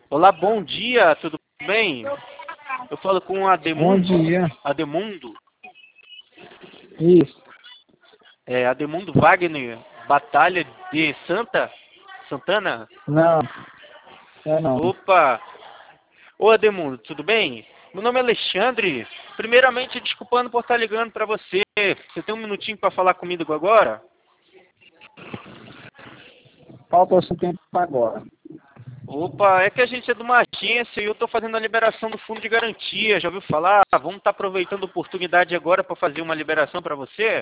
Olá, bom dia, tudo bem? Eu falo com o Bom Ademundo. dia. Ademundo? Isso. Ademundo Wagner, Batalha de Santana? Não, não. Opa! Ô Ademundo, tudo bem? Meu nome é Alexandre. Primeiramente, desculpando por estar ligando para você. Você tem um minutinho para falar comigo agora? Falta o seu tempo agora. Opa, é que a gente é de uma agência e eu estou fazendo a liberação do fundo de garantia. Já ouviu falar? Vamos estar aproveitando a oportunidade agora para fazer uma liberação para você?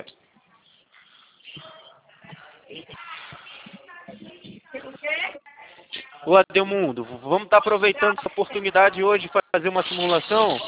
Ô Ademundo, vamos estar aproveitando essa oportunidade hoje para fazer uma simulação?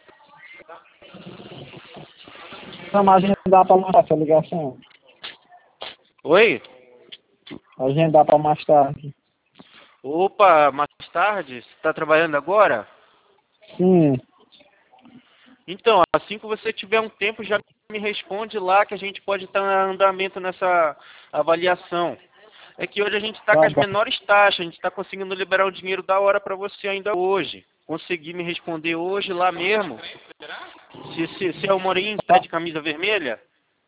Vamos agendar para mais tarde essa ligação. Oi? Agendar para mais tarde. Opa, mais tarde? Você está trabalhando agora? Sim. Então, assim que você tiver um tempo, já me responde lá que a gente pode estar em andamento nessa avaliação. É que hoje a gente está com Tá as bom. menores taxas, a gente está conseguindo liberar o dinheiro da hora para você ainda hoje. Consegui me responder hoje lá mesmo. Se é o Morim, tá Tá. de camisa vermelha?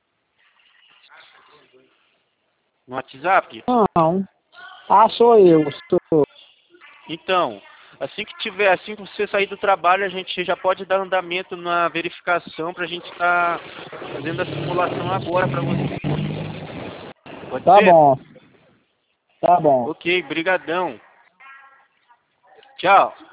No WhatsApp? Não. Ah, sou eu. Sou. Então, assim que você sair do trabalho, a gente já pode dar andamento na verificação para a gente estar fazendo a simulação agora para você. Pode Tá ser? bom. Tá bom. Ok, brigadão. Tchau.